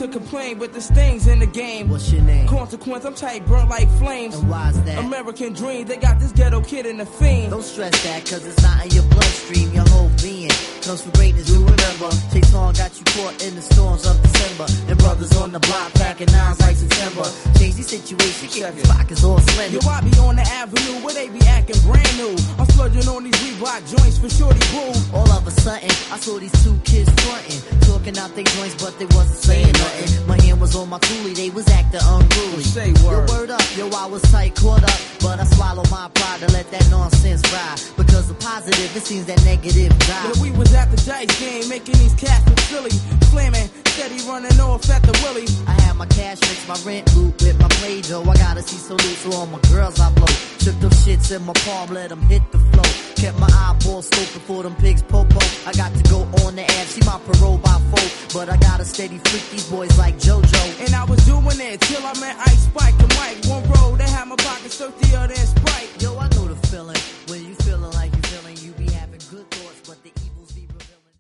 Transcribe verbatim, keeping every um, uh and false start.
to complain, but there's things in the game. What's your name? Consequence, I'm tight, burnt like flames. And why's that? American dream, they got this ghetto kid in the fiend. Don't stress that, cause it's not in your bloodstream. Your whole being comes from greatness, you remember. Chase on got you caught in the storms of December. And brothers on the block packing nines like September. Change the situation, keep the pockets all slender. Yo, I be on the avenue where they be acting brand new. I'm splurging on these Reebok joints for shorty boo. All of a sudden, I saw these two kids frontin', talking out their joints, but they wasn't saying nothing. My hand was on my coolie, they was acting unruly. Say word. Yo, word up, yo, I was tight, caught up, but I swallowed my pride to let that nonsense ride. Because the positive, it seems that negative die. Yeah, we was at the dice game, making these cats look silly. Slamming, steady running off at the willy. I had my cash mix, my rent loop with my play dough. I gotta see salute to all my girls I blow. Shook them shits in my palm, let them hit the flow. Kept my eyeballs scoping for them pigs popo. I got to go on the app, see my parole by four. But I got a steady freak these boys like JoJo. And I was doing it till I met Ice Spike and Mike. One road, they had my pockets thirstier than Sprite. Yo, I know the feeling when you feeling like